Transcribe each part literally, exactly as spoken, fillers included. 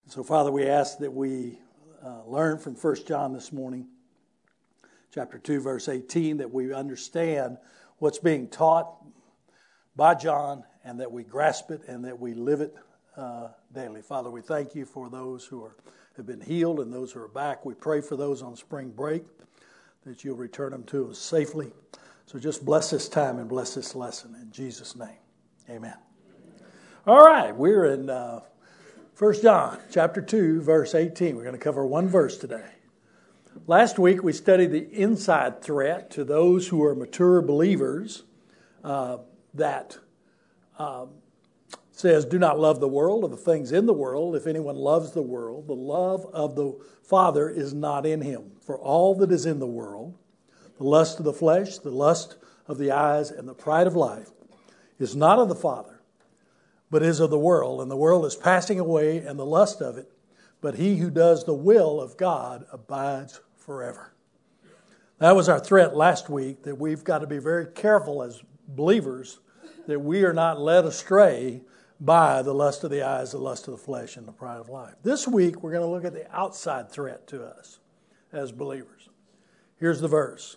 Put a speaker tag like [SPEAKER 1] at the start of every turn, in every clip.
[SPEAKER 1] So, Father, we ask that we uh, learn from First John this morning, chapter two, verse eighteen, that we understand what's being taught by John and that we grasp it and that we live it uh, daily. Father, we thank you for those who are have been healed and those who are back. We pray for those on spring break that you'll return them to us safely. So just bless this time and bless this lesson in Jesus' name. Amen. All right, we're in Uh, First John chapter two, verse eighteen. We're going to cover one verse today. Last week we studied the inside threat to those who are mature believers uh, that um, says, do not love the world or the things in the world. If anyone loves the world, the love of the Father is not in him. For all that is in the world, the lust of the flesh, the lust of the eyes, and the pride of life is not of the Father, but is of the world, and the world is passing away and the lust of it, but he who does the will of God abides forever. That was our threat last week, that we've got to be very careful as believers that we are not led astray by the lust of the eyes, the lust of the flesh, and the pride of life. This week, we're going to look at the outside threat to us as believers. Here's the verse.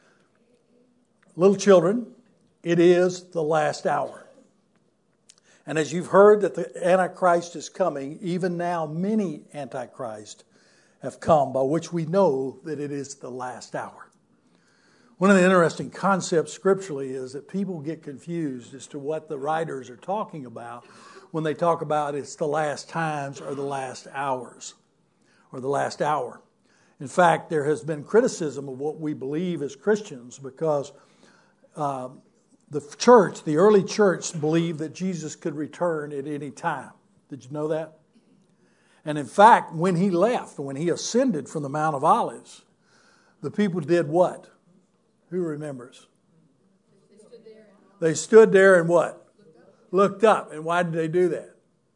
[SPEAKER 1] Little children, it is the last hour. And as you've heard that the Antichrist is coming, even now many Antichrists have come, by which we know that it is the last hour. One of the interesting concepts scripturally is that people get confused as to what the writers are talking about when they talk about it's the last times or the last hours or the last hour. In fact, there has been criticism of what we believe as Christians because um, the church, the early church, believed that Jesus could return at any time. Did you know that? And in fact, when he left, when he ascended from the Mount of Olives, the people did what? Who remembers? They stood there, they stood there and what? Looked up. And why did they do that?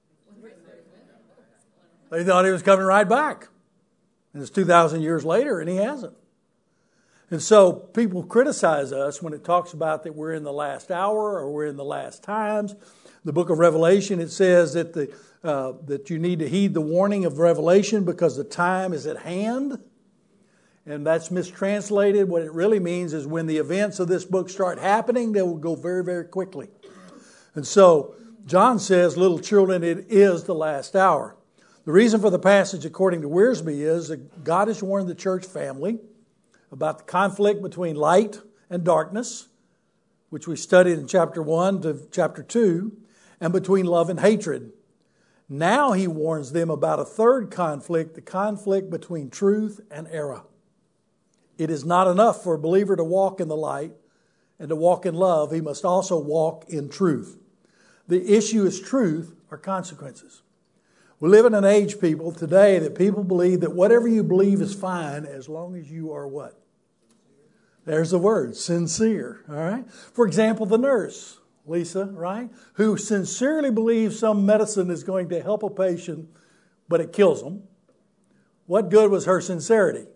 [SPEAKER 1] They thought he was coming right back. And it's two thousand years later and he hasn't. And so people criticize us when it talks about that we're in the last hour or we're in the last times. The book of Revelation, it says that the uh, that you need to heed the warning of Revelation because the time is at hand. And that's mistranslated. What it really means is when the events of this book start happening, they will go very, very quickly. And so John says, little children, it is the last hour. The reason for the passage, according to Wiersbe, is that God has warned the church family about the conflict between light and darkness, which we studied in chapter one to chapter two, and between love and hatred. Now he warns them about a third conflict, the conflict between truth and error. It is not enough for a believer to walk in the light and to walk in love. He must also walk in truth. The issue is truth or consequences. We live in an age, people, today that people believe that whatever you believe is fine as long as you are what? There's the word, sincere. All right. For example, the nurse, Lisa, right, who sincerely believes some medicine is going to help a patient, but it kills them. What good was her sincerity?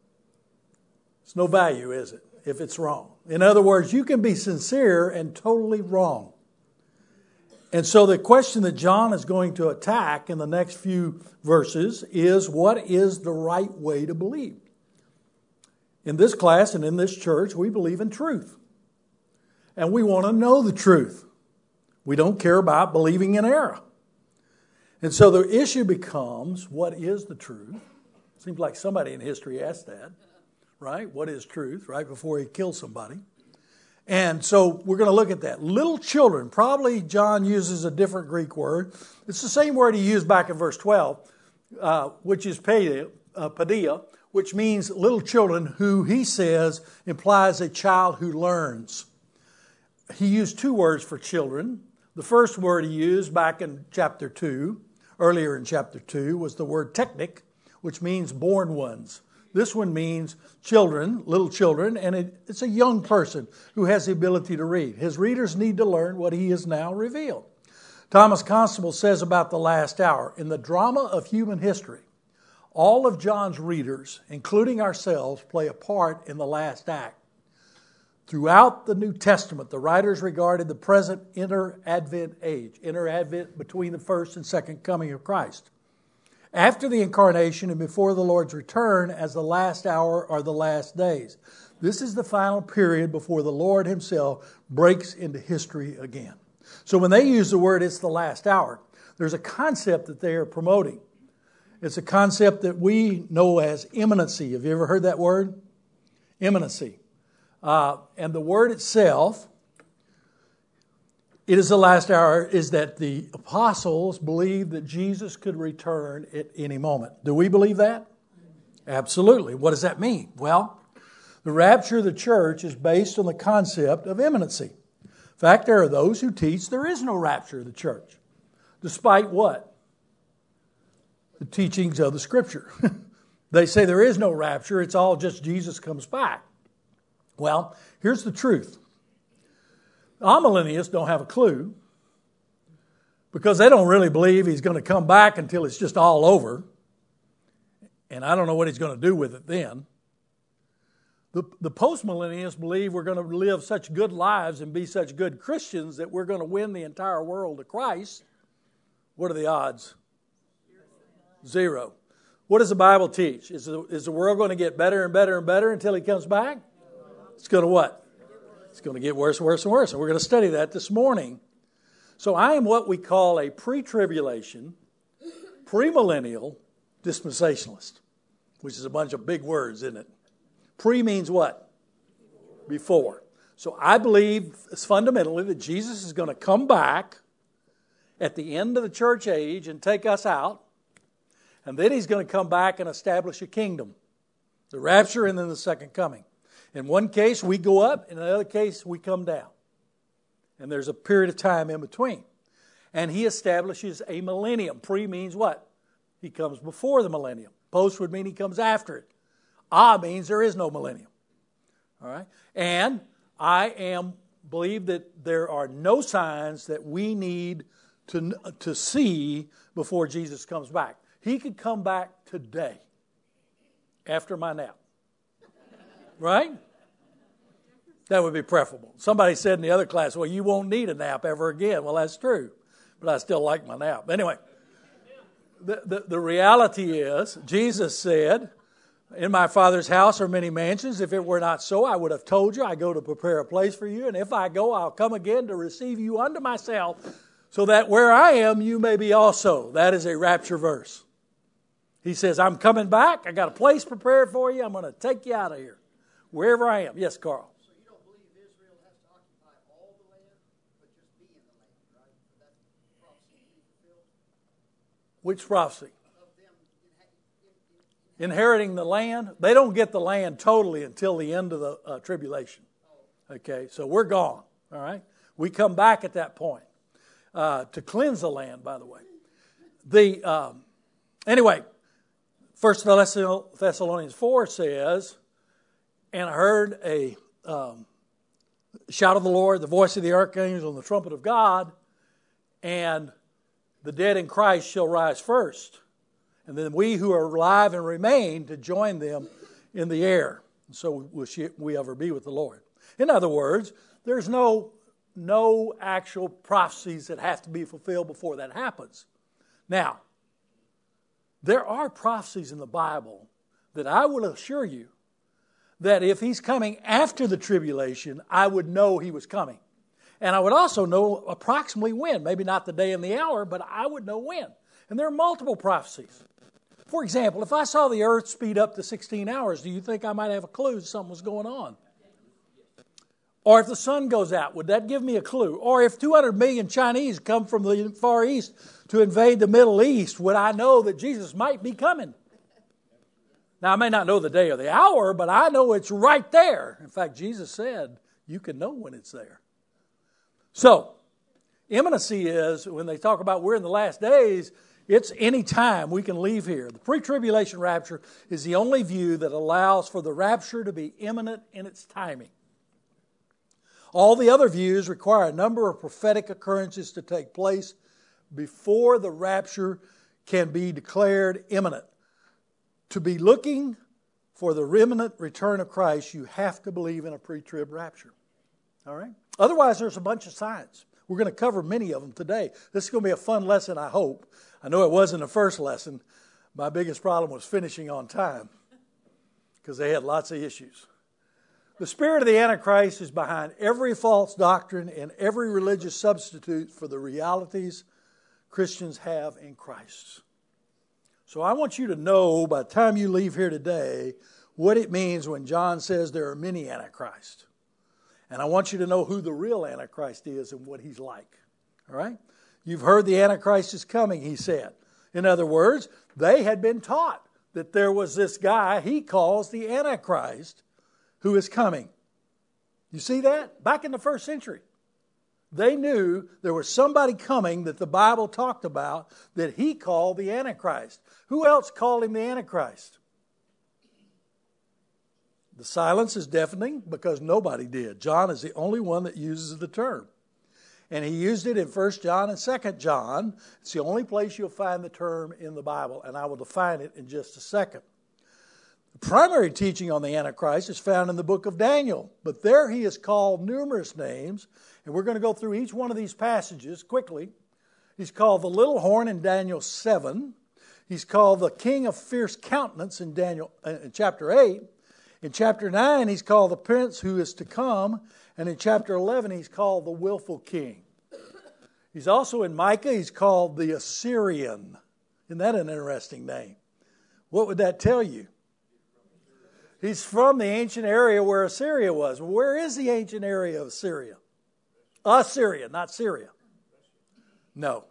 [SPEAKER 1] It's no value, is it, if it's wrong? In other words, you can be sincere and totally wrong. And so the question that John is going to attack in the next few verses is, what is the right way to believe? In this class and in this church, we believe in truth. And we want to know the truth. We don't care about believing in error. And so the issue becomes, what is the truth? Seems like somebody in history asked that, right? What is truth, right before he kills somebody? And so we're going to look at that. Little children, probably John uses a different Greek word. It's the same word he used back in verse twelve, uh, which is paideia, uh, paideia, which means little children, who he says implies a child who learns. He used two words for children. The first word he used back in chapter two, earlier in chapter two, was the word technic, which means born ones. This one means children, little children, and it, it's a young person who has the ability to read. His readers need to learn what he has now revealed. Thomas Constable says about the last hour, in the drama of human history, all of John's readers, including ourselves, play a part in the last act. Throughout the New Testament, the writers regarded the present inter-Advent age, inter-Advent between the first and second coming of Christ, after the incarnation and before the Lord's return as the last hour or the last days. This is the final period before the Lord himself breaks into history again. So when they use the word, it's the last hour, there's a concept that they are promoting. It's a concept that we know as imminency. Have you ever heard that word? Imminency. Uh, and the word itself, it is the last hour, is that the apostles believed that Jesus could return at any moment. Do we believe that? Absolutely. What does that mean? Well, the rapture of the church is based on the concept of imminency. In fact, there are those who teach there is no rapture of the church. Despite what? The teachings of the Scripture. They say there is no rapture. It's all just Jesus comes back. Well, here's the truth. Amillennialists don't have a clue because they don't really believe he's going to come back until it's just all over. And I don't know what he's going to do with it then. The, the postmillennialists believe we're going to live such good lives and be such good Christians that we're going to win the entire world to Christ. What are the odds? Zero. What does the Bible teach? Is the, is the world going to get better and better and better until he comes back? It's going to what? It's going to get worse and worse and worse. And we're going to study that this morning. So I am what we call a pre-tribulation, premillennial dispensationalist, which is a bunch of big words, isn't it? Pre means what? Before. So I believe fundamentally that Jesus is going to come back at the end of the church age and take us out. And then he's going to come back and establish a kingdom. The rapture and then the second coming. In one case, we go up. In another case, we come down. And there's a period of time in between. And he establishes a millennium. Pre means what? He comes before the millennium. Post would mean he comes after it. Ah means there is no millennium. All right? And I am believe that there are no signs that we need to, to see before Jesus comes back. He could come back today after my nap. Right? That would be preferable. Somebody said in the other class, well, you won't need a nap ever again. Well, that's true. But I still like my nap. Anyway, the, the, the reality is, Jesus said, in my Father's house are many mansions. If it were not so, I would have told you. I go to prepare a place for you. And if I go, I'll come again to receive you unto myself, so that where I am, you may be also. That is a rapture verse. He says, I'm coming back. I got a place prepared for you. I'm going to take you out of here. Wherever I am. Yes, Carl.
[SPEAKER 2] So you don't believe Israel has to occupy all the land, but just be in the land, right? For that prophecy to be fulfilled?
[SPEAKER 1] Which prophecy?
[SPEAKER 2] Of them in, in, in,
[SPEAKER 1] Inheriting the land. They don't get the land totally until the end of the uh, tribulation. Okay, so we're gone. All right? We come back at that point uh, to cleanse the land, by the way. The um, Anyway, First Thessalonians four says, and I heard a um, shout of the Lord, the voice of the archangel, and the trumpet of God, and the dead in Christ shall rise first. And then we who are alive and remain to join them in the air. So will we ever be with the Lord. In other words, there's no, no actual prophecies that have to be fulfilled before that happens. Now, there are prophecies in the Bible that I will assure you that if he's coming after the tribulation, I would know he was coming. And I would also know approximately when. Maybe not the day and the hour, but I would know when. And there are multiple prophecies. For example, if I saw the earth speed up to sixteen hours, do you think I might have a clue something was going on? Or if the sun goes out, would that give me a clue? Or if two hundred million Chinese come from the Far East to invade the Middle East, would I know that Jesus might be coming? Now, I may not know the day or the hour, but I know it's right there. In fact, Jesus said, you can know when it's there. So, imminency is, when they talk about we're in the last days, it's any time we can leave here. The pre-tribulation rapture is the only view that allows for the rapture to be imminent in its timing. All the other views require a number of prophetic occurrences to take place before the rapture can be declared imminent. To be looking for the imminent return of Christ, you have to believe in a pre-trib rapture. All right? Otherwise, there's a bunch of signs. We're going to cover many of them today. This is going to be a fun lesson, I hope. I know it wasn't the first lesson, My biggest problem was finishing on time because they had lots of issues. The spirit of the Antichrist is behind every false doctrine and every religious substitute for the realities Christians have in Christ. So I want you to know by the time you leave here today what it means when John says there are many Antichrists. And I want you to know who the real Antichrist is and what he's like. All right? You've heard the Antichrist is coming, he said. In other words, they had been taught that there was this guy he calls the Antichrist who is coming. You see that? Back in the first century, they knew there was somebody coming that the Bible talked about that he called the Antichrist. Who else called him the Antichrist? The silence is deafening because nobody did. John is the only one that uses the term. And he used it in First John and Second John. It's the only place you'll find the term in the Bible, and I will define it in just a second. The primary teaching on the Antichrist is found in the book of Daniel, but there he is called numerous names, and we're going to go through each one of these passages quickly. He's called the little horn in Daniel seven. He's called the king of fierce countenance in Daniel uh, in chapter eight. In chapter nine, he's called the prince who is to come. And in chapter eleven, he's called the willful king. He's also in Micah, he's called the Assyrian. Isn't that an interesting name? What would that tell you? He's from the ancient area where Assyria was. Where is the ancient area of Assyria? Assyria, not Syria. No.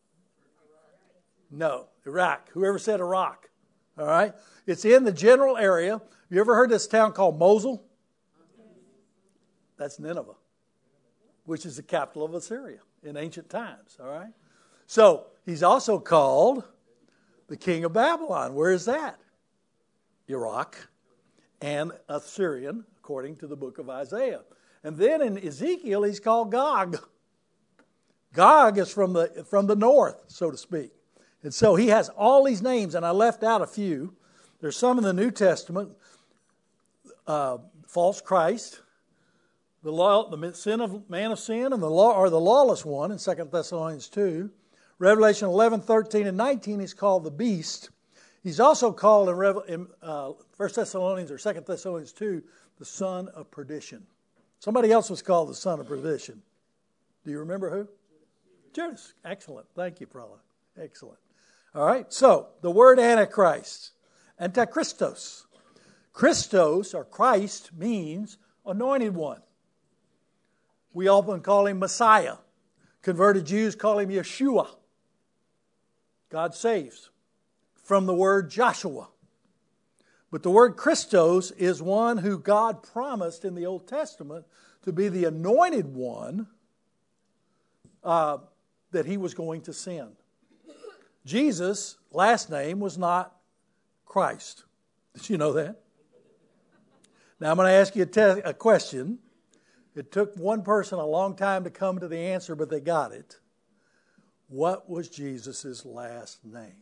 [SPEAKER 1] No, Iraq. Whoever said Iraq. All right? It's in the general area. You ever heard this town called Mosul? That's Nineveh, which is the capital of Assyria in ancient times. All right? So he's also called the king of Babylon. Where is that? Iraq and Assyrian, according to the book of Isaiah. And then in Ezekiel, he's called Gog. Gog is from the, from the north, so to speak. And so he has all these names, and I left out a few. There's some in the New Testament. Uh, false Christ, the law, the sin of man of sin, and the law, or the lawless one in Second Thessalonians two. Revelation eleven, thirteen, and nineteen, he's called the beast. He's also called in, Revel, in uh, First Thessalonians or Second Thessalonians two, the son of perdition. Somebody else was called the son of perdition. Do you remember who? Judas. Excellent. Thank you, Prala. Excellent. All right. So the word Antichrist, Antichristos. Christos, or Christ, means anointed one. We often call him Messiah. Converted Jews call him Yeshua. God saves. From the word Joshua. But the word Christos is one who God promised in the Old Testament to be the anointed one uh, that he was going to send. Jesus' last name was not Christ. Did you know that? Now I'm going to ask you a, te- a question. It took one person a long time to come to the answer, but they got it. What was Jesus' last name?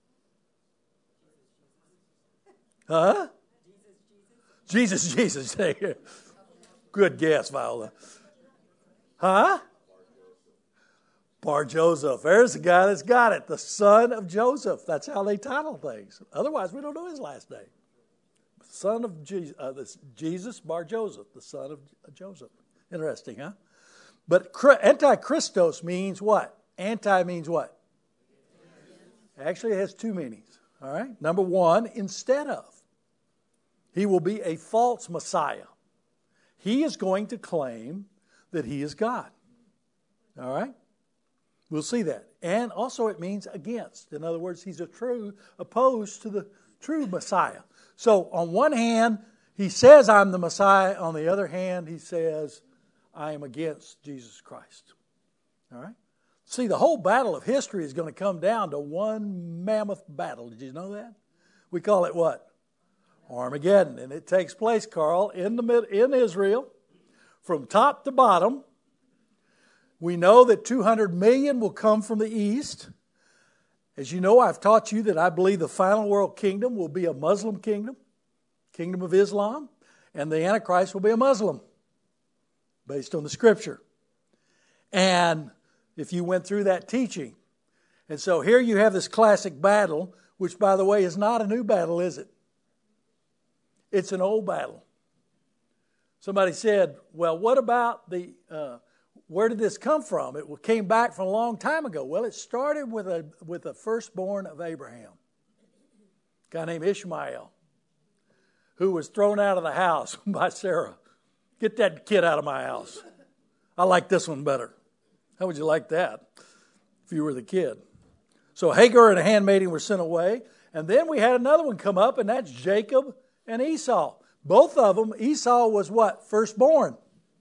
[SPEAKER 1] Huh? Jesus, Jesus. Jesus. Good guess, Viola. Huh? Bar Joseph. There's the guy that's got it. The son of Joseph. That's how they title things. Otherwise, we don't know his last name. Son of Jesus, uh, this Jesus Bar Joseph, the son of Joseph. Interesting, huh? But Antichristos means what? Anti means what? Actually, it has two meanings. All right. Number one, instead of. He will be a false Messiah. He is going to claim that he is God. All right. We'll see that. And also it means against. In other words, he's a true opposed to the true Messiah. So on one hand, he says, I'm the Messiah. On the other hand, he says, I am against Jesus Christ. All right? See, the whole battle of history is going to come down to one mammoth battle. Did you know that? We call it what? Armageddon. And it takes place, Carl, in the mid, in Israel, from top to bottom. We know that two hundred million will come from the east. As you know, I've taught you that I believe the final world kingdom will be a Muslim kingdom, kingdom of Islam, and the Antichrist will be a Muslim, based on the Scripture. And if you went through that teaching. And so here you have this classic battle which, by the way, is not a new battle, is it? It's an old battle. Somebody said, well, what about the, uh, where did this come from? It came back from a long time ago. Well, it started with a with a firstborn of Abraham, a guy named Ishmael, who was thrown out of the house by Sarah. Get that kid out of my house. I like this one better. How would you like that if you were the kid? So Hagar and a handmaiden were sent away. And then we had another one come up, and that's Jacob and Esau. Both of them, Esau was what? Firstborn.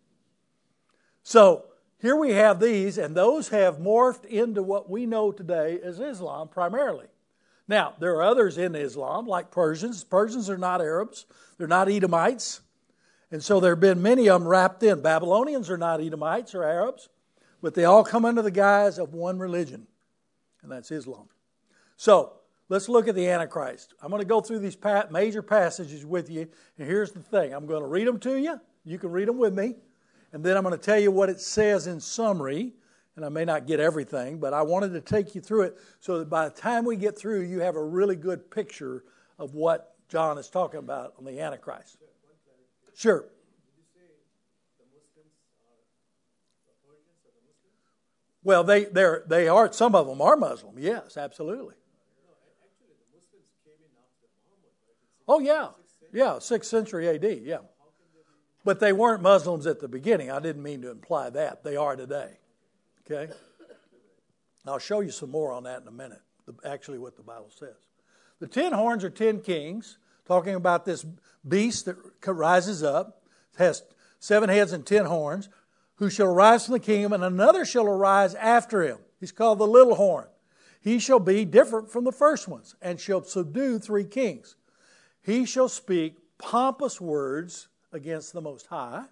[SPEAKER 1] So here we have these, and those have morphed into what we know today as Islam primarily. Now, there are others in Islam, like Persians. Persians are not Arabs. They're not Edomites. And so there have been many of them wrapped in. Babylonians are not Edomites or Arabs, but they all come under the guise of one religion, and that's Islam. So let's look at the Antichrist. I'm going to go through these major passages with you, and here's the thing. I'm going to read them to you. You can read them with me, and then I'm going to tell you what it says in summary, and I may not get everything, but I wanted to take you through it so that by the time we get through, you have a really good picture of what John is talking about on the Antichrist. Sure. Did you say the Muslims are the Persians or the Muslims? Well, they they're, they are. Some of them are Muslim. Yes, absolutely. No, actually, the Muslims came in after Muhammad. Right? Oh yeah, yeah, sixth century A D. Yeah, but they weren't Muslims at the beginning. I didn't mean to imply that. They are today. Okay. I'll show you some more on that in a minute. The, actually, what the Bible says. The ten horns are ten kings. Talking about this beast that rises up, has seven heads and ten horns, who shall arise from the kingdom, and another shall arise after him. He's called the little horn. He shall be different from the first ones, and shall subdue three kings. He shall speak pompous words against the Most High,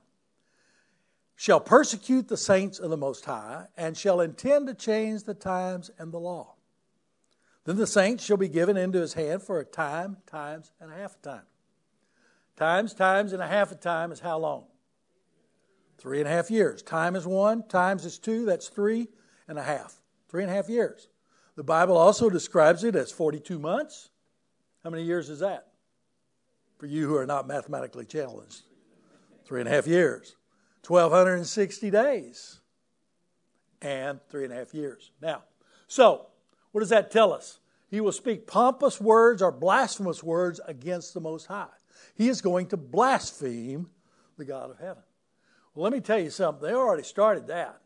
[SPEAKER 1] shall persecute the saints of the Most High, and shall intend to change the times and the law. Then the saints shall be given into his hand for a time, times, and a half a time. Times, times, and a half a time is how long? Three and a half years. Time is one, times is two, that's three and a half. Three and a half years. The Bible also describes it as forty-two months. How many years is that? For you who are not mathematically challenged. Three and a half years. twelve sixty days. And three and a half years. Now, so, what does that tell us? He will speak pompous words or blasphemous words against the Most High. He is going to blaspheme the God of heaven. Well, let me tell you something. They already started that.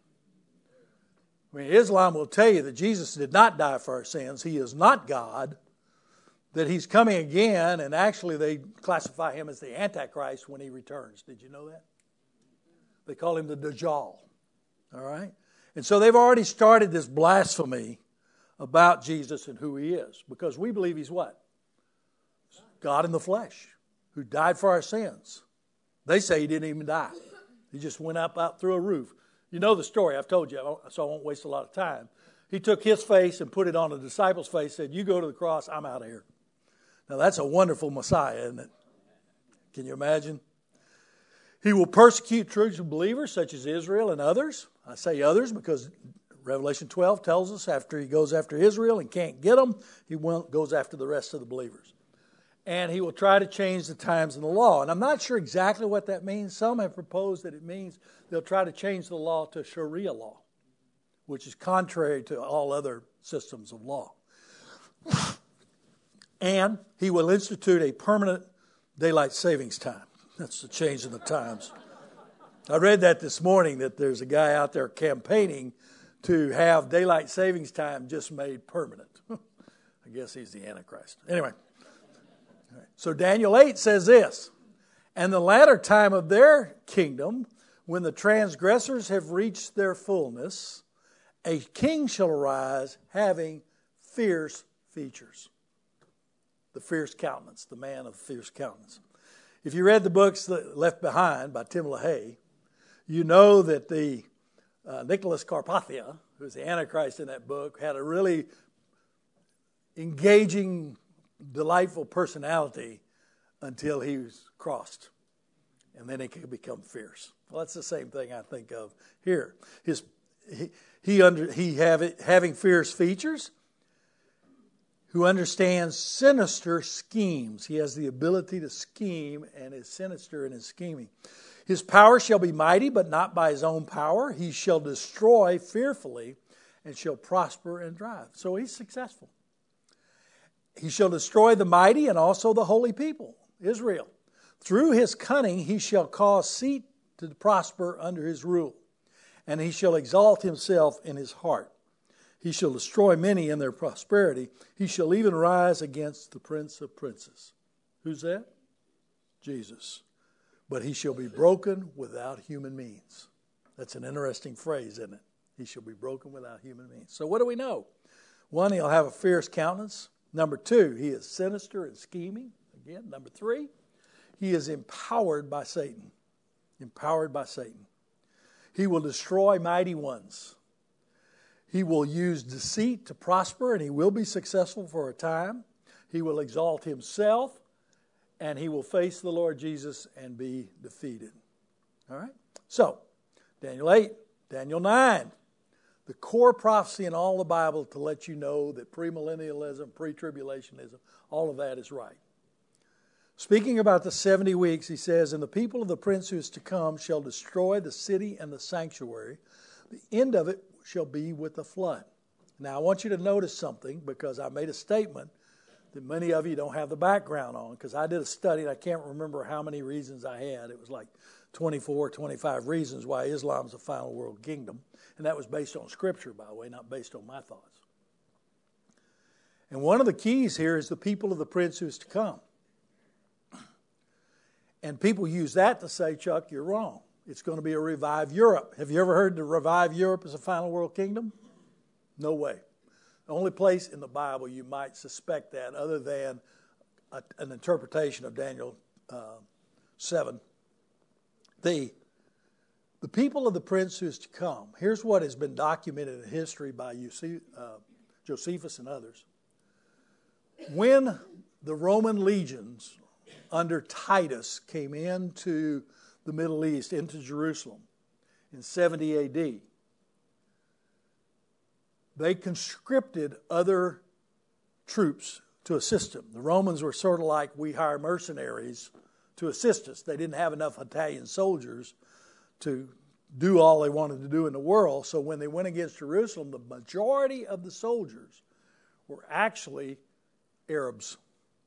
[SPEAKER 1] I mean, Islam will tell you that Jesus did not die for our sins. He is not God. That he's coming again, and actually they classify him as the Antichrist when he returns. Did you know that? They call him the Dajjal. All right? And so they've already started this blasphemy about Jesus and who he is. Because we believe he's what? God in the flesh, who died for our sins. They say he didn't even die. He just went up out through a roof. You know the story. I've told you, so I won't waste a lot of time. He took his face and put it on the disciples' face, said, you go to the cross, I'm out of here. Now that's a wonderful Messiah, isn't it? Can you imagine? He will persecute true believers such as Israel and others. I say others because Revelation twelve tells us after he goes after Israel and can't get them, he goes after the rest of the believers. And he will try to change the times and the law. And I'm not sure exactly what that means. Some have proposed that it means they'll try to change the law to Sharia law, which is contrary to all other systems of law. And he will institute a permanent daylight savings time. That's the change in the times. I read that this morning, that there's a guy out there campaigning to have daylight savings time just made permanent. I guess he's the Antichrist. Anyway, so Daniel eight says this, and the latter time of their kingdom, when the transgressors have reached their fullness, a king shall arise having fierce features. The fierce countenance, the man of fierce countenance. If you read the books Left Behind by Tim LaHaye, you know that the Uh, Nicholas Carpathia, who's the Antichrist in that book, had a really engaging, delightful personality until he was crossed. And then he could become fierce. Well, that's the same thing I think of here. His, he he, under, he have it, having fierce features, who understands sinister schemes. He has the ability to scheme and is sinister in his scheming. His power shall be mighty, but not by his own power. He shall destroy fearfully and shall prosper and thrive. So he's successful. He shall destroy the mighty and also the holy people, Israel. Through his cunning he shall cause seed to prosper under his rule, and he shall exalt himself in his heart. He shall destroy many in their prosperity. He shall even rise against the prince of princes. Who's that? Jesus. But he shall be broken without human means. That's an interesting phrase, isn't it? He shall be broken without human means. So what do we know? One, he'll have a fierce countenance. Number two, he is sinister and scheming. Again, number three, he is empowered by Satan. Empowered by Satan. He will destroy mighty ones. He will use deceit to prosper, and he will be successful for a time. He will exalt himself, and he will face the Lord Jesus and be defeated. All right? So, Daniel eight, Daniel nine. The core prophecy in all the Bible to let you know that premillennialism, pre-tribulationism, all of that is right. Speaking about the seventy weeks, he says, and the people of the prince who is to come shall destroy the city and the sanctuary. The end of it shall be with the flood. Now, I want you to notice something, because I made a statement that many of you don't have the background on, because I did a study, and I can't remember how many reasons I had. It was like twenty-four, twenty-five reasons why Islam is the final world kingdom. And that was based on Scripture, by the way, not based on my thoughts. And one of the keys here is the people of the prince who is to come. And people use that to say, Chuck, you're wrong. It's going to be a revive Europe. Have you ever heard the revive Europe as a final world kingdom? No way. The only place in the Bible you might suspect that, other than a, an interpretation of Daniel uh, seven. The, the people of the prince who is to come, here's what has been documented in history by Eusebius, uh, Josephus and others. When the Roman legions under Titus came into the Middle East, into Jerusalem in seventy A D, they conscripted other troops to assist them. The Romans were sort of like, we hire mercenaries to assist us. They didn't have enough Italian soldiers to do all they wanted to do in the world. So when they went against Jerusalem, the majority of the soldiers were actually Arabs.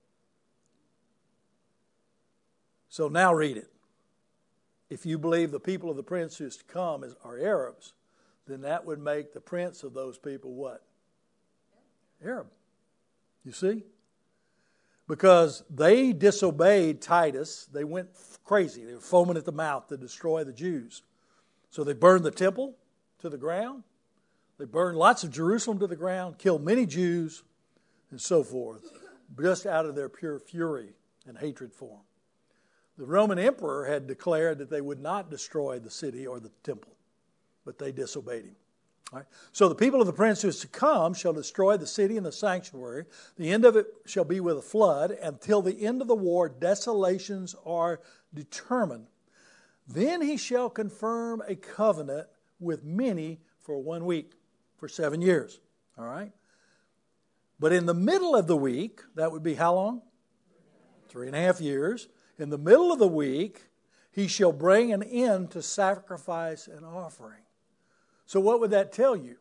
[SPEAKER 1] So now read it. If you believe the people of the prince who is to come is, are Arabs, then that would make the prince of those people what? Arab. You see? Because they disobeyed Titus. They went crazy. They were foaming at the mouth to destroy the Jews. So they burned the temple to the ground. They burned lots of Jerusalem to the ground, killed many Jews, and so forth, just out of their pure fury and hatred for them. The Roman emperor had declared that they would not destroy the city or the temple, but they disobeyed him. All right? So the people of the prince who is to come shall destroy the city and the sanctuary. The end of it shall be with a flood. Until the end of the war, desolations are determined. Then he shall confirm a covenant with many for one week, for seven years. All right? But in the middle of the week, that would be how long? Three and a half years. In the middle of the week, he shall bring an end to sacrifice and offering. So what would that tell you?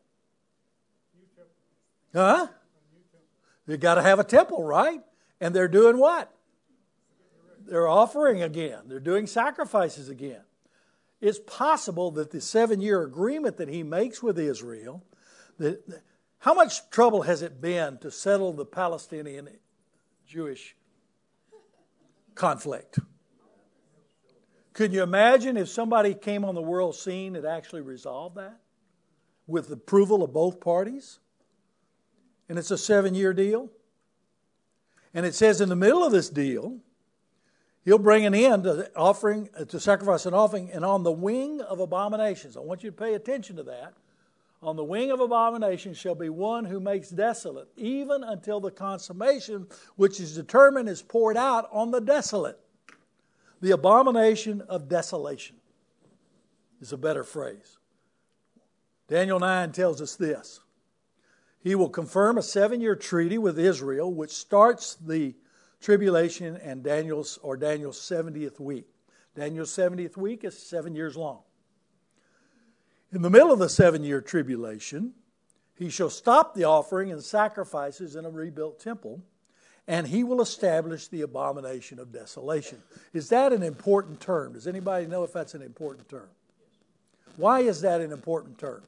[SPEAKER 1] Huh? You got to have a temple, right? And they're doing what? They're offering again. They're doing sacrifices again. It's possible that the seven-year agreement that he makes with Israel, that, how much trouble has it been to settle the Palestinian Jewish conflict? Could you imagine if somebody came on the world scene that actually resolved that with the approval of both parties? And it's a seven-year deal. And it says in the middle of this deal, he'll bring an end to offering, to sacrifice and offering, and on the wing of abominations. I want you to pay attention to that. On the wing of abominations shall be one who makes desolate, even until the consummation which is determined is poured out on the desolate. The abomination of desolation is a better phrase. Daniel nine tells us this. He will confirm a seven-year treaty with Israel, which starts the tribulation and Daniel's or Daniel's seventieth week. Daniel's seventieth week is seven years long. In the middle of the seven-year tribulation, he shall stop the offering and sacrifices in a rebuilt temple, and he will establish the abomination of desolation. Is that an important term? Does anybody know if that's an important term? Why is that an important term?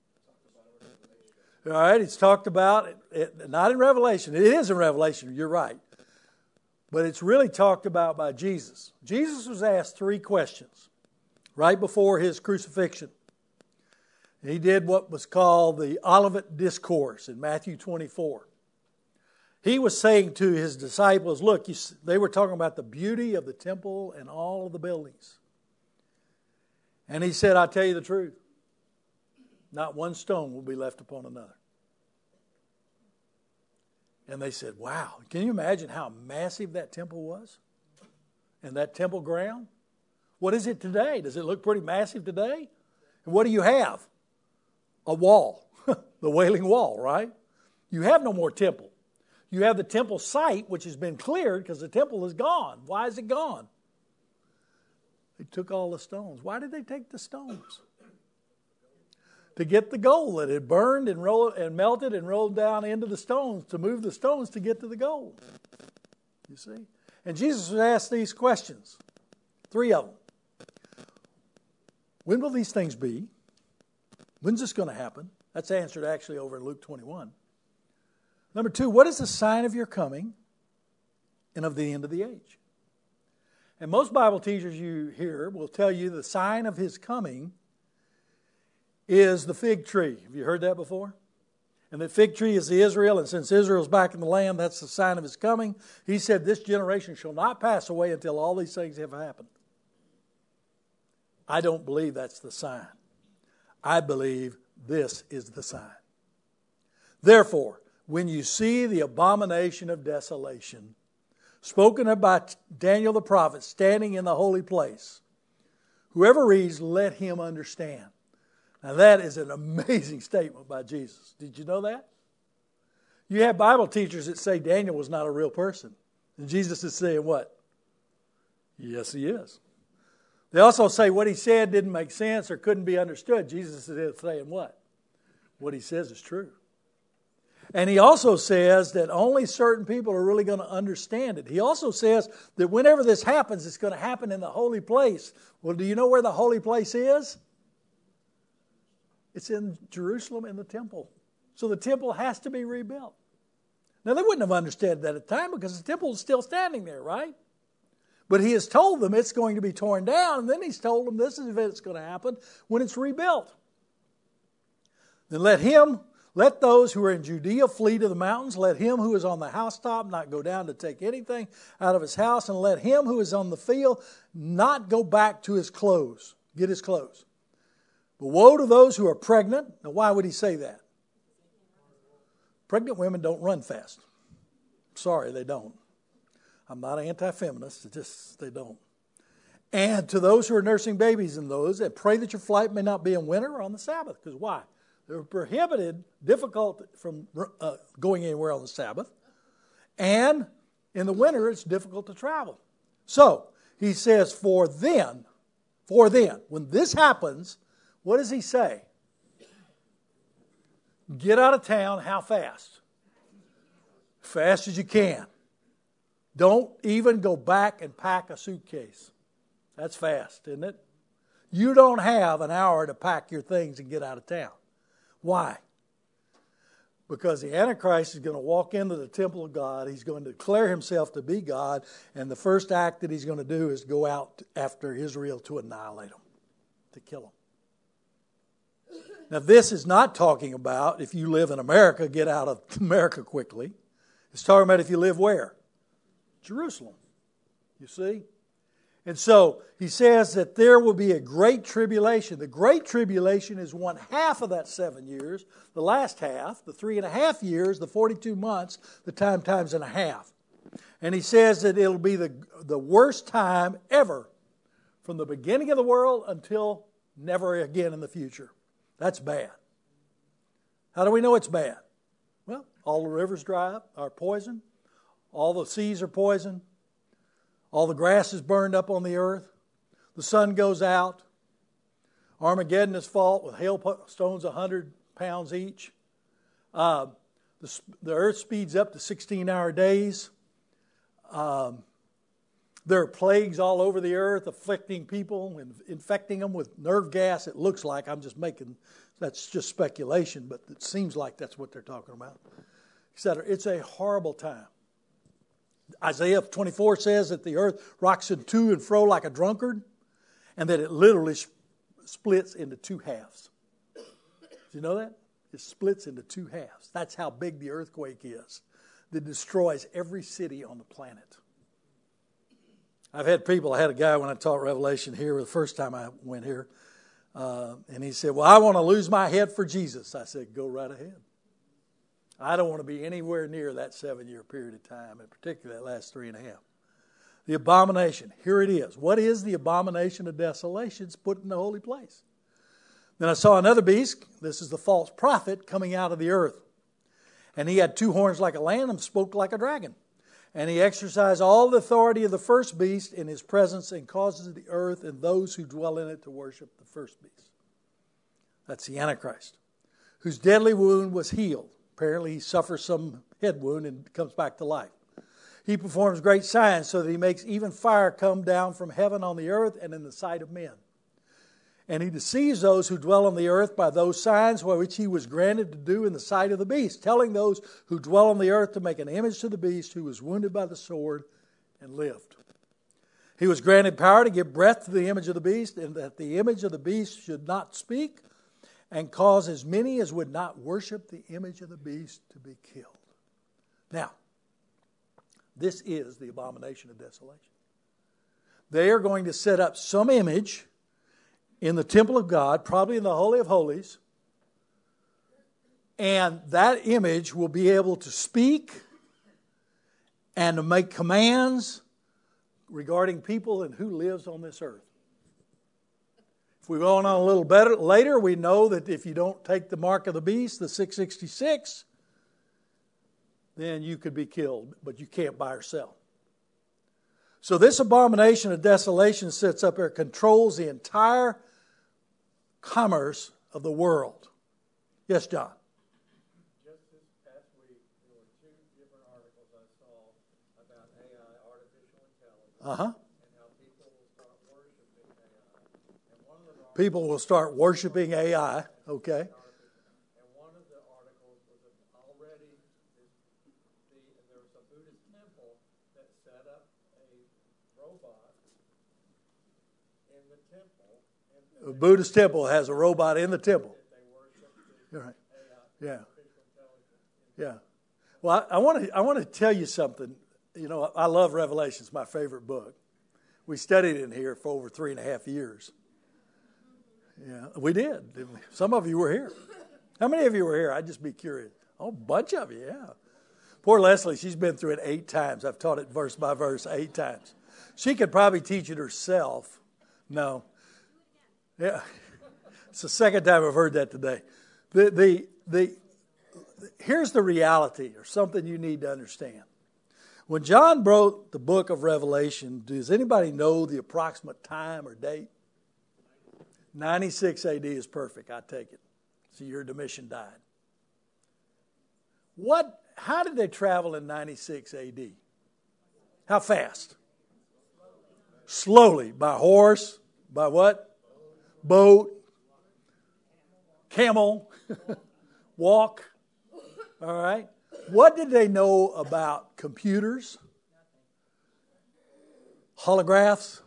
[SPEAKER 1] All right, it's talked about, it, it, not in Revelation. It is in Revelation, you're right. But it's really talked about by Jesus. Jesus was asked three questions right before his crucifixion. He did what was called the Olivet Discourse in Matthew twenty-four. He was saying to his disciples, look, you, they were talking about the beauty of the temple and all of the buildings. And he said, I tell you the truth, not one stone will be left upon another. And they said, wow, can you imagine how massive that temple was? And that temple ground? What is it today? Does it look pretty massive today? And what do you have? A wall, the Wailing Wall, right? You have no more temple. You have the temple site, which has been cleared because the temple is gone. Why is it gone? They took all the stones. Why did they take the stones? To get the gold that had burned and rolled and melted and rolled down into the stones, to move the stones to get to the gold. You see? And Jesus was asked these questions, three of them. When will these things be? When's this going to happen? That's answered actually over in Luke twenty-one. Number two, what is the sign of your coming and of the end of the age? And most Bible teachers you hear will tell you the sign of his coming is the fig tree. Have you heard that before? And the fig tree is the Israel, and since Israel's back in the land, that's the sign of his coming. He said, this generation shall not pass away until all these things have happened. I don't believe that's the sign. I believe this is the sign. Therefore, when you see the abomination of desolation, spoken of by Daniel the prophet, standing in the holy place, whoever reads, let him understand. Now that is an amazing statement by Jesus. Did you know that? You have Bible teachers that say Daniel was not a real person. And Jesus is saying what? Yes, he is. They also say what he said didn't make sense or couldn't be understood. Jesus is saying what? What he says is true. And he also says that only certain people are really going to understand it. He also says that whenever this happens, it's going to happen in the holy place. Well, do you know where the holy place is? It's in Jerusalem in the temple. So the temple has to be rebuilt. Now, they wouldn't have understood that at the time because the temple is still standing there, right? But he has told them it's going to be torn down, and then he's told them this is what's going to happen when it's rebuilt. Then let him, let those who are in Judea flee to the mountains. Let him who is on the housetop not go down to take anything out of his house. And let him who is on the field not go back to his clothes, get his clothes. But woe to those who are pregnant. Now, why would he say that? Pregnant women don't run fast. Sorry, they don't. I'm not an anti-feminist. It's just they don't. And to those who are nursing babies and those, and pray that your flight may not be in winter or on the Sabbath. Because why? They're prohibited, difficult from uh, going anywhere on the Sabbath. And in the winter, it's difficult to travel. So, he says, for then, for then, when this happens, what does he say? Get out of town, how fast? Fast as you can. Don't even go back and pack a suitcase. That's fast, isn't it? You don't have an hour to pack your things and get out of town. Why? Because the Antichrist is going to walk into the temple of God. He's going to declare himself to be God. And the first act that he's going to do is go out after Israel to annihilate them, to kill them. Now, this is not talking about if you live in America, get out of America quickly. It's talking about if you live where? Jerusalem. You see? And so he says that there will be a great tribulation. The great tribulation is one half of that seven years. The last half, the three and a half years, the forty-two months, the time times and a half. And he says that it'll be the, the worst time ever from the beginning of the world until never again in the future. That's bad. How do we know it's bad? All the rivers dry up, are poisoned. All the seas are poisoned. All the grass is burned up on the earth. The sun goes out. Armageddon is fought with hailstones one hundred pounds each. Uh, the, the earth speeds up to sixteen-hour days. Um, there are plagues all over the earth afflicting people and infecting them with nerve gas. It looks like, I'm just making, that's just speculation, but it seems like that's what they're talking about, et cetera. It's a horrible time. Isaiah twenty-four says that the earth rocks in to and fro like a drunkard, and that it literally splits into two halves. Do you know that? It splits into two halves. That's how big the earthquake is that destroys every city on the planet. I've had people, I had a guy when I taught Revelation here the first time I went here, uh, and he said, well, I want to lose my head for Jesus. I said, go right ahead. I don't want to be anywhere near that seven-year period of time, and particularly that last three and a half. The abomination, here it is. What is the abomination of desolation? It's put in the holy place. Then I saw another beast. This is the false prophet coming out of the earth. And he had two horns like a lamb and spoke like a dragon. And he exercised all the authority of the first beast in his presence and causes the earth and those who dwell in it to worship the first beast. That's the Antichrist, whose deadly wound was healed. Apparently he suffers some head wound and comes back to life. He performs great signs so that he makes even fire come down from heaven on the earth and in the sight of men. And he deceives those who dwell on the earth by those signs which he was granted to do in the sight of the beast, telling those who dwell on the earth to make an image to the beast who was wounded by the sword and lived. He was granted power to give breath to the image of the beast, and that the image of the beast should not speak, and cause as many as would not worship the image of the beast to be killed. Now, this is the abomination of desolation. They are going to set up some image in the temple of God, probably in the Holy of Holies, and that image will be able to speak and to make commands regarding people and who lives on this earth. If we go on a little better later, we know that if you don't take the mark of the beast, the six sixty-six, then you could be killed, but you can't buy or sell. So this abomination of desolation sits up there, controls the entire commerce of the world. Yes, John?
[SPEAKER 3] Just this past week, there were two different articles I saw about A I, artificial intelligence,
[SPEAKER 1] Uh-huh.
[SPEAKER 3] and how people will start worshiping A I. And one of the
[SPEAKER 1] People will start worshiping A I. Okay.
[SPEAKER 3] And one of the articles was that already this, the, there was a Buddhist temple that set up a robot in the temple.
[SPEAKER 1] A Buddhist temple has a robot in the temple.
[SPEAKER 3] They worship the
[SPEAKER 1] Right.
[SPEAKER 3] A I,
[SPEAKER 1] Yeah.
[SPEAKER 3] artificial intelligence.
[SPEAKER 1] Yeah. Well, I, I want to I want to tell you something. You know, I love Revelation. It's my favorite book. We studied in here for over three and a half years. Yeah, we did. didn't we? Some of you were here. How many of you were here? I'd just be curious. Oh, a bunch of you, yeah. Poor Leslie, she's been through it eight times. I've taught it verse by verse eight times. She could probably teach it herself. No. Yeah. It's the second time I've heard that today. The the the here's the reality, or something you need to understand. When John wrote the book of Revelation, does anybody know the approximate time or date? ninety-six A D is perfect, I take it. It's the year Domitian died. What? How did they travel in ninety-six A D? How fast? Slowly. By horse? By what? Boat? Camel? Walk? All right. What did they know about computers? Holographs?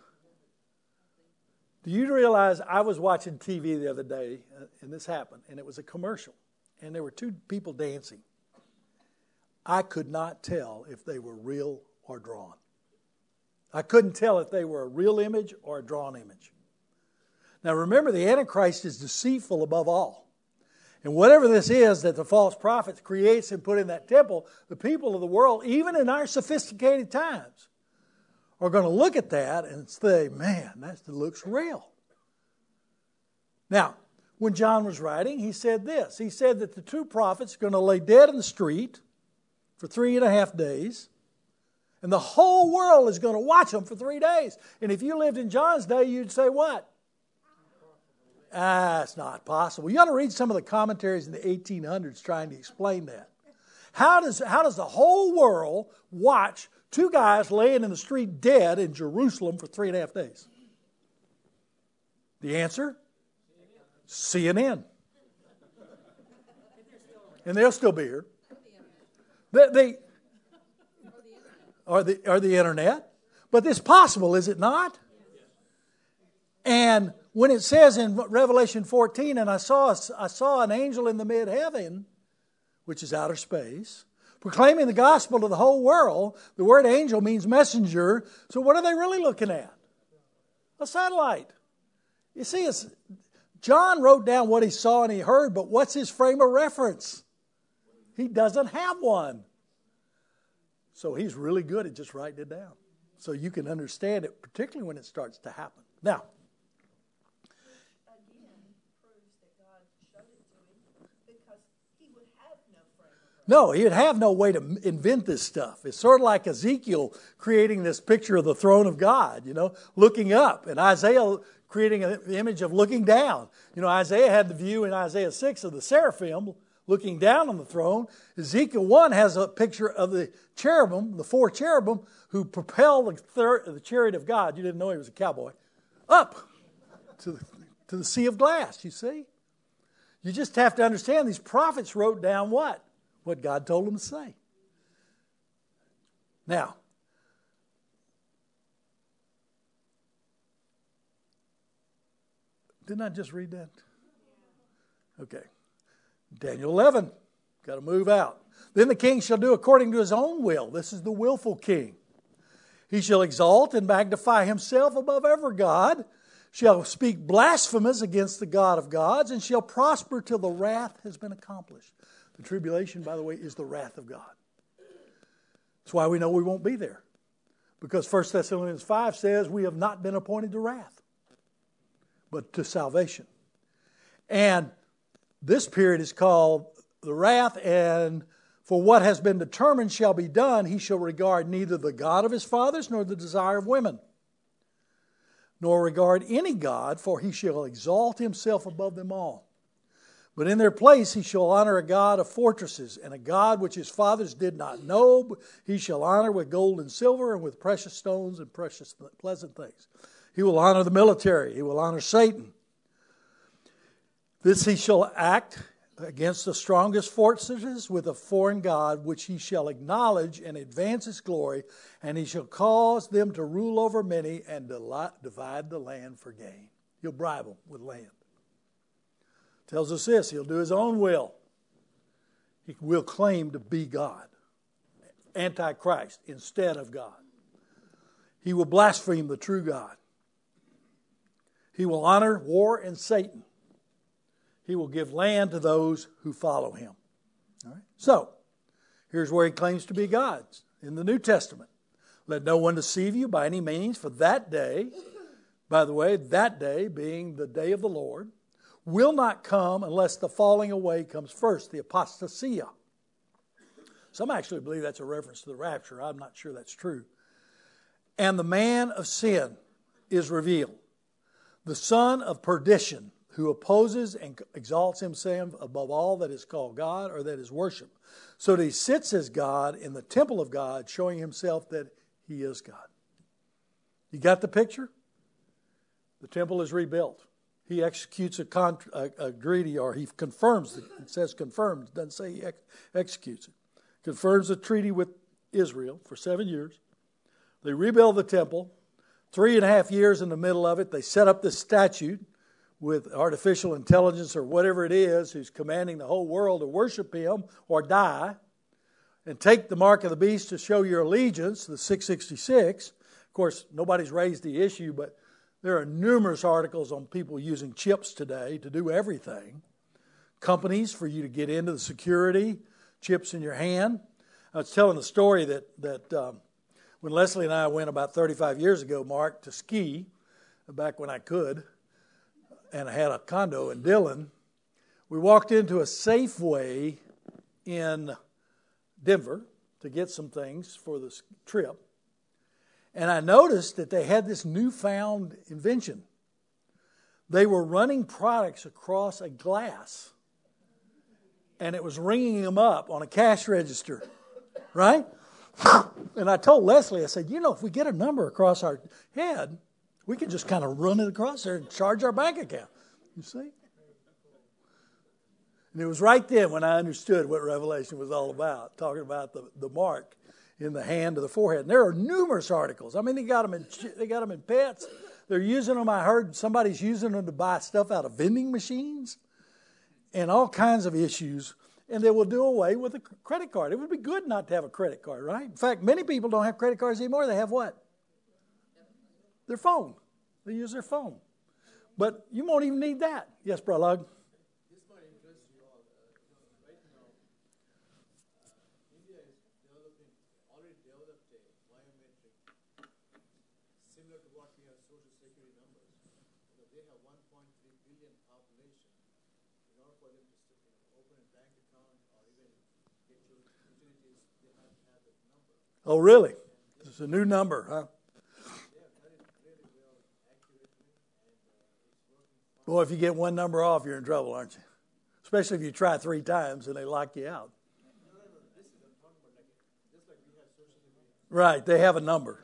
[SPEAKER 1] Do you realize I was watching T V the other day, and this happened, and it was a commercial, and there were two people dancing. I could not tell if they were real or drawn. I couldn't tell if they were a real image or a drawn image. Now remember, the Antichrist is deceitful above all. And whatever this is that the false prophet creates and put in that temple, the people of the world, even in our sophisticated times, are going to look at that and say, man, that looks real. Now, when John was writing, he said this. He said that the two prophets are going to lay dead in the street, for three and a half days. And the whole world is going to watch them for three days. And if you lived in John's day, you'd say what? Ah, it's not possible. You ought to read some of the commentaries in the eighteen hundreds trying to explain that. How does, how does the whole world watch two guys laying in the street dead in Jerusalem for three and a half days? The answer? C N N. And they'll still be here. They, they or the or the internet. But it's possible, is it not? And when it says in Revelation fourteen, and I saw I saw an angel in the mid-heaven, which is outer space, proclaiming the gospel to the whole world. The word angel means messenger. So what are they really looking at? A satellite. You see, it's, John wrote down what he saw and he heard, but what's his frame of reference? He doesn't have one. So he's really good at just writing it down. So you can understand it, particularly when it starts to happen. Now, no, he'd have no way to invent this stuff. It's sort of like Ezekiel creating this picture of the throne of God, you know, looking up, and Isaiah creating an image of looking down. You know, Isaiah had the view in Isaiah six of the seraphim looking down on the throne. Ezekiel one has a picture of the cherubim, the four cherubim, who propel the, third, the chariot of God. You didn't know he was a cowboy. Up to the, to the sea of glass, you see. You just have to understand these prophets wrote down what? What God told them to say. Now, didn't I just read that? Okay. Daniel eleven. Got to move out. Then the king shall do according to his own will. This is the willful king. He shall exalt and magnify himself above every god, shall speak blasphemous against the God of gods, and shall prosper till the wrath has been accomplished. The tribulation, by the way, is the wrath of God. That's why we know we won't be there. Because First Thessalonians five says we have not been appointed to wrath, but to salvation. And this period is called the wrath, and for what has been determined shall be done, he shall regard neither the God of his fathers nor the desire of women, nor regard any God, for he shall exalt himself above them all. But in their place he shall honor a God of fortresses, and a God which his fathers did not know, he shall honor with gold and silver, and with precious stones and precious pleasant things. He will honor the military. He will honor Satan. This he shall act against the strongest fortresses with a foreign god, which he shall acknowledge and advance his glory, and he shall cause them to rule over many and divide the land for gain. He'll bribe them with land. Tells us this, he'll do his own will. He will claim to be God, Antichrist, instead of God. He will blaspheme the true God. He will honor war and Satan. He will give land to those who follow him. All right? So, here's where he claims to be God in the New Testament. Let no one deceive you by any means, for that day, by the way, that day being the day of the Lord, will not come unless the falling away comes first, the apostasia. Some actually believe that's a reference to the rapture. I'm not sure that's true. And the man of sin is revealed, the son of perdition, who opposes and exalts himself above all that is called God or that is worshipped, so that he sits as God in the temple of God, showing himself that he is God. You got the picture? The temple is rebuilt. He executes a, con- a, a treaty, or he confirms, it, it says confirms, it doesn't say he ex- executes it. Confirms a treaty with Israel for seven years. They rebuild the temple. Three and a half years in the middle of it, they set up this statute with artificial intelligence or whatever it is, who's commanding the whole world to worship him or die, and take the mark of the beast to show your allegiance, the six sixty-six. Of course, nobody's raised the issue, but there are numerous articles on people using chips today to do everything. Companies for you to get into the security, chips in your hand. I was telling the story that, that um, when Leslie and I went about thirty-five years ago, Mark, to ski, back when I could, and I had a condo in Dillon, we walked into a Safeway in Denver, to get some things for this trip. And I noticed that they had this newfound invention. They were running products across a glass, and it was ringing them up on a cash register, right? And I told Leslie, I said, you know, if we get a number across our head, we could just kind of run it across there and charge our bank account. You see? And it was right then when I understood what Revelation was all about, talking about the, the mark in the hand of the forehead. And there are numerous articles. I mean, they got them in they got them in pets. They're using them. I heard somebody's using them to buy stuff out of vending machines and all kinds of issues. And they will do away with a credit card. It would be good not to have a credit card, right? In fact, many people don't have credit cards anymore. They have what? Their phone. They use their phone. But you won't even need that. Yes, Brother Lug?
[SPEAKER 3] This might interest you all. Uh, right now, India is developing, already developed a biometric similar to what we have social security numbers. So they have one point three billion population. In order for them to you know, open a bank account or even get your utilities, they have to have that number.
[SPEAKER 1] Oh, really? It's a new number, huh? Boy, if you get one number off, you're in trouble, aren't you? Especially if you try three times and they lock you out. Right, they have a number.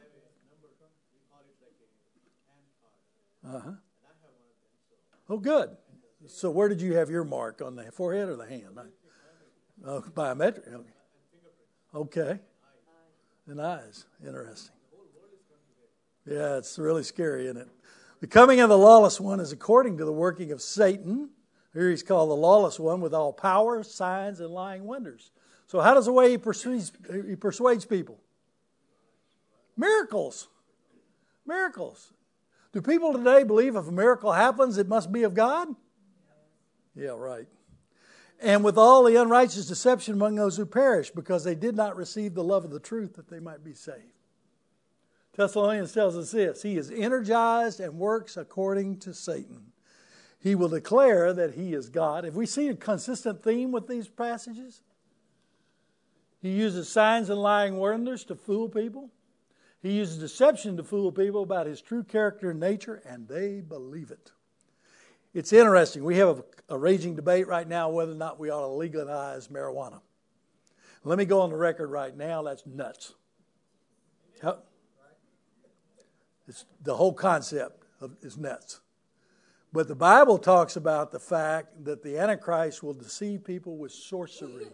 [SPEAKER 1] Uh-huh. Oh, good. So where did you have your mark? On the forehead or the hand? Oh, biometric. Okay. Okay. And eyes. Interesting. Yeah, it's really scary, isn't it? The coming of the lawless one is according to the working of Satan. Here he's called the lawless one, with all power, signs, and lying wonders. So how does the way he persuades, he persuades people? Miracles. Miracles. Do people today believe if a miracle happens, it must be of God? Yeah, right. And with all the unrighteous deception among those who perish, because they did not receive the love of the truth that they might be saved. Thessalonians tells us this: he is energized and works according to Satan. He will declare that he is God. Have we seen a consistent theme with these passages? He uses signs and lying wonders to fool people. He uses deception to fool people about his true character and nature, and they believe it. It's interesting. We have a, a raging debate right now whether or not we ought to legalize marijuana. Let me go on the record right now. That's nuts. How, It's, the whole concept of, is nuts. But the Bible talks about the fact that the Antichrist will deceive people with sorcery.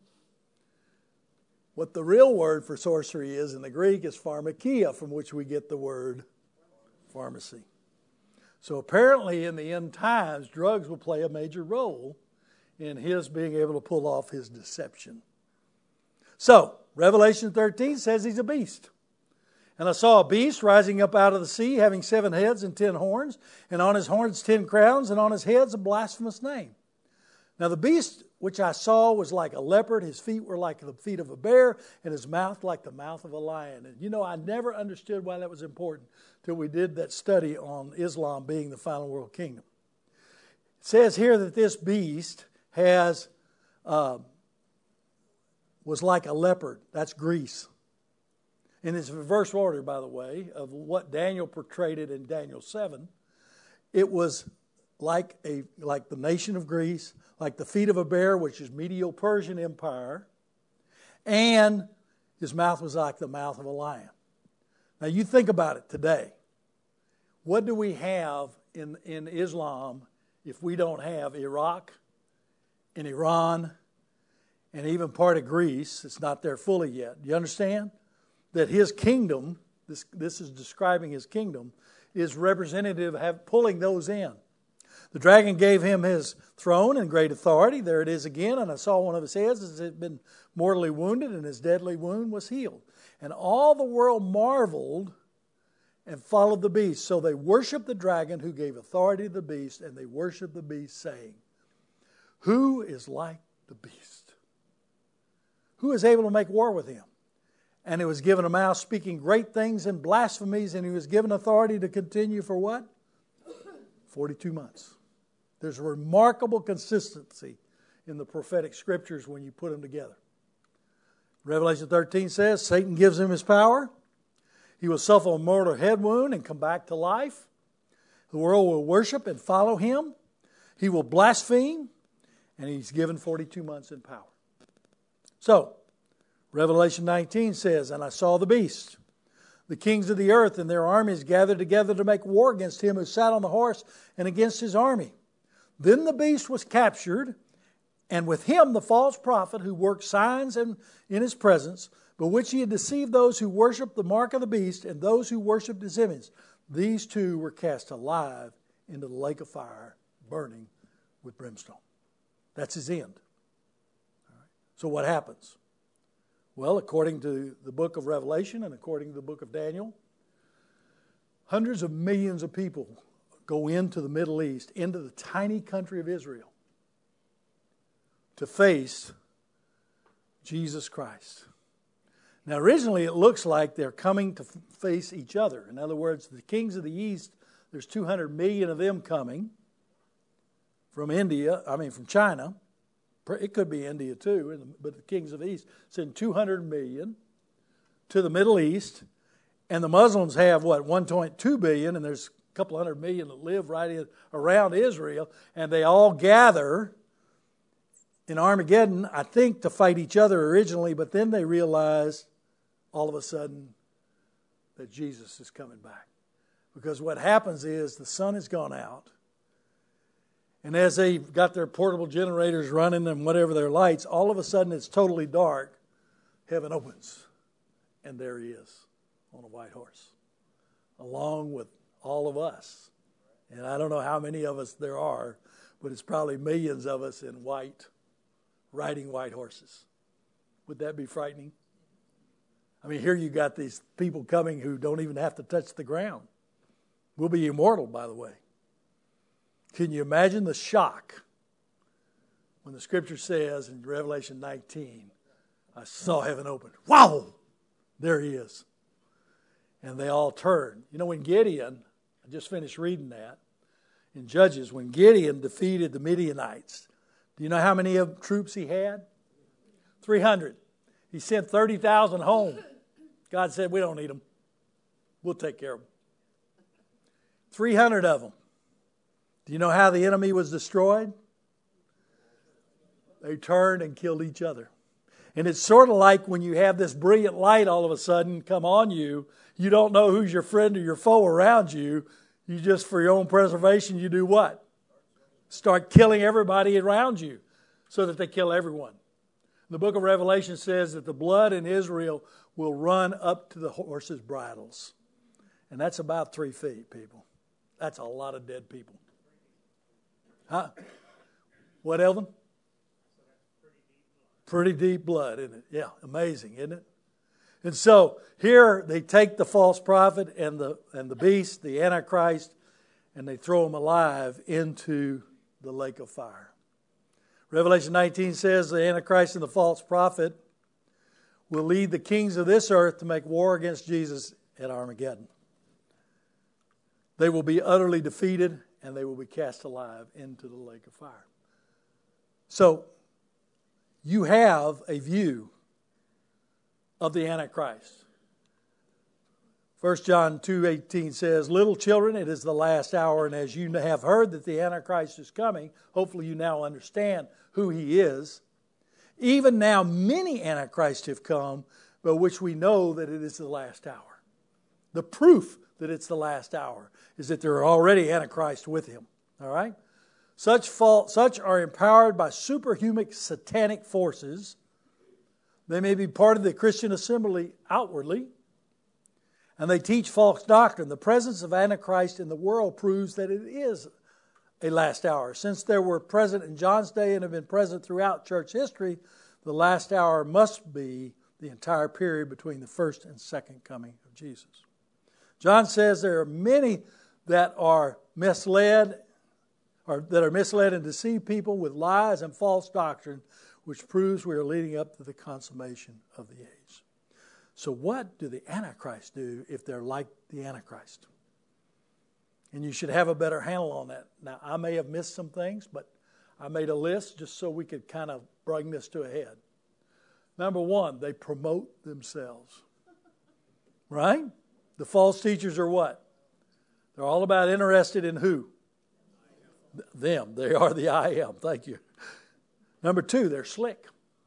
[SPEAKER 1] What the real word for sorcery is in the Greek is pharmakia, from which we get the word pharmacy. So apparently in the end times, drugs will play a major role in his being able to pull off his deception. So, Revelation thirteen says he's a beast. And I saw a beast rising up out of the sea, having seven heads and ten horns, and on his horns ten crowns, and on his heads a blasphemous name. Now the beast which I saw was like a leopard, his feet were like the feet of a bear, and his mouth like the mouth of a lion. And you know, I never understood why that was important till we did that study on Islam being the final world kingdom. It says here that this beast has uh, was like a leopard. That's Greece. And it's reverse order, by the way, of what Daniel portrayed it in Daniel seven. It was like a like the nation of Greece, like the feet of a bear, which is Medo-Persian Empire, and his mouth was like the mouth of a lion. Now you think about it today. What do we have in, in Islam if we don't have Iraq and Iran and even part of Greece? It's not there fully yet. Do you understand? That his kingdom, this, this is describing his kingdom, is representative of pulling those in. The dragon gave him his throne and great authority. There it is again. And I saw one of his heads as it had been mortally wounded, and his deadly wound was healed. And all the world marveled and followed the beast. So they worshiped the dragon who gave authority to the beast, and they worshiped the beast, saying, who is like the beast? Who is able to make war with him? And he was given a mouth speaking great things and blasphemies, and he was given authority to continue for what? forty-two months. There's a remarkable consistency in the prophetic scriptures when you put them together. Revelation thirteen says, Satan gives him his power. He will suffer a mortal head wound and come back to life. The world will worship and follow him. He will blaspheme, and he's given forty-two months in power. So, Revelation nineteen says, And I saw the beast, the kings of the earth and their armies gathered together to make war against him who sat on the horse and against his army. Then the beast was captured, and with him the false prophet who worked signs in, in his presence, by which he had deceived those who worshipped the mark of the beast and those who worshipped his image. These two were cast alive into the lake of fire, burning with brimstone. That's his end. All right. So what happens? Well, according to the book of Revelation and according to the book of Daniel, hundreds of millions of people go into the Middle East, into the tiny country of Israel, to face Jesus Christ. Now, originally it looks like they're coming to face each other. In other words, the kings of the East, there's two hundred million of them coming from India, I mean from China. It could be India too, but the kings of the East send two hundred million to the Middle East. And the Muslims have, what, one point two billion, and there's a couple hundred million that live right in, around Israel. And they all gather in Armageddon, I think, to fight each other originally, but then they realize all of a sudden that Jesus is coming back. Because what happens is the sun has gone out, and as they've got their portable generators running and whatever their lights, all of a sudden it's totally dark. Heaven opens, and there he is on a white horse, along with all of us. And I don't know how many of us there are, but it's probably millions of us in white, riding white horses. Would that be frightening? I mean, here you got these people coming who don't even have to touch the ground. We'll be immortal, by the way. Can you imagine the shock when the scripture says in Revelation nineteen, I saw heaven open. Wow! There he is. And they all turned. You know, when Gideon, I just finished reading that, in Judges, when Gideon defeated the Midianites, do you know how many of troops he had? three hundred. He sent thirty thousand home. God said, we don't need them. We'll take care of them. three hundred of them. Do you know how the enemy was destroyed? They turned and killed each other. And it's sort of like when you have this brilliant light all of a sudden come on you, you don't know who's your friend or your foe around you. You just, for your own preservation, you do what? Start killing everybody around you so that they kill everyone. The book of Revelation says that the blood in Israel will run up to the horses' bridles. And that's about three feet, people. That's a lot of dead people. Huh? What, Elvin? Pretty deep blood, isn't it? Yeah, amazing, isn't it? And so here they take the false prophet and the and the beast, the Antichrist, and they throw them alive into the lake of fire. Revelation nineteen says the Antichrist and the false prophet will lead the kings of this earth to make war against Jesus at Armageddon. They will be utterly defeated, and they will be cast alive into the lake of fire. So, you have a view of the Antichrist. First John two eighteen says, Little children, it is the last hour, and as you have heard that the Antichrist is coming, hopefully you now understand who he is. Even now many Antichrists have come, by which we know that it is the last hour. The proof that it's the last hour is that there are already Antichrists with him. All right? Such, fault, such are empowered by superhuman satanic forces. They may be part of the Christian assembly outwardly, and they teach false doctrine. The presence of Antichrist in the world proves that it is a last hour. Since they were present in John's day and have been present throughout church history, the last hour must be the entire period between the first and second coming of Jesus. John says there are many that are misled or that are misled and deceive people with lies and false doctrine, which proves we are leading up to the consummation of the age. So what do the Antichrists do if they're like the Antichrist? And you should have a better handle on that. Now, I may have missed some things, but I made a list just so we could kind of bring this to a head. Number one, they promote themselves. Right? The false teachers are what? They're all about interested in who? Them. They are the I am. Thank you. Number two, they're slick.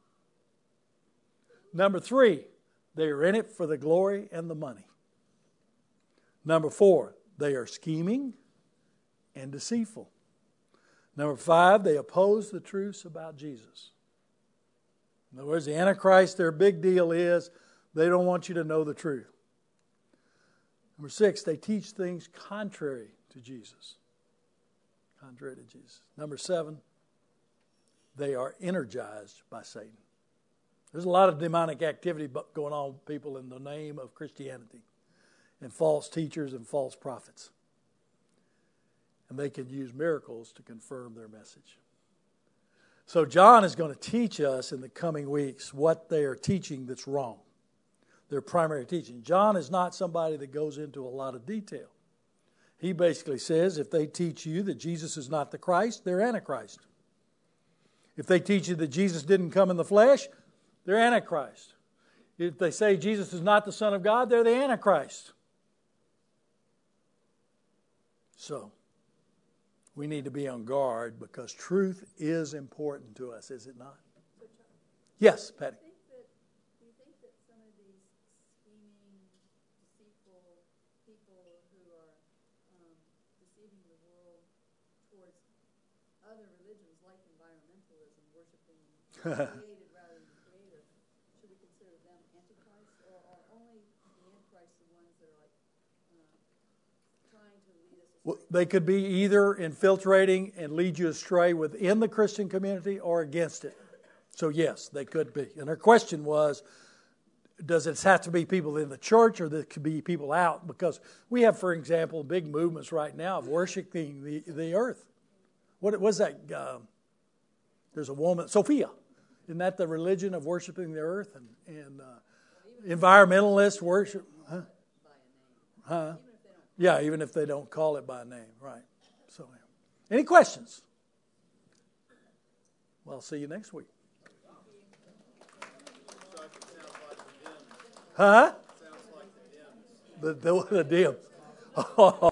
[SPEAKER 1] Number three, they are in it for the glory and the money. Number four, they are scheming and deceitful. Number five, they oppose the truths about Jesus. In other words, the Antichrist, their big deal is they don't want you to know the truth. Number six, they teach things contrary to Jesus. Contrary to Jesus. Number seven, they are energized by Satan. There's a lot of demonic activity going on with people in the name of Christianity, and false teachers and false prophets. And they can use miracles to confirm their message. So John is going to teach us in the coming weeks what they are teaching that's wrong. Their primary teaching. John is not somebody that goes into a lot of detail. He basically says if they teach you that Jesus is not the Christ, they're Antichrist. If they teach you that Jesus didn't come in the flesh, they're Antichrist. If they say Jesus is not the Son of God, they're the Antichrist. So, we need to be on guard because truth is important to us, is it not? Yes, Patty.
[SPEAKER 4] Do you think that, do you think that some of these scheming, deceitful people who are um, deceiving the world towards other religions like environmentalism, worshiping created rather than creator, should we consider them antichrists, or are only the antichrists the ones that are like uh, trying to lead us astray?
[SPEAKER 1] Well, they could be either infiltrating and lead you astray within the Christian community or against it. So yes, they could be. And her question was, does it have to be people in the church or there could be people out? Because we have, for example, big movements right now of worshiping the, the earth. What was that? Um, there's a woman, Sophia. Isn't that the religion of worshiping the earth? And, and uh, environmentalists worship. Huh? Huh? Yeah, even if they don't call it by name. Right. So, any questions? Well, I'll see you next week. Huh? The, the, the dim.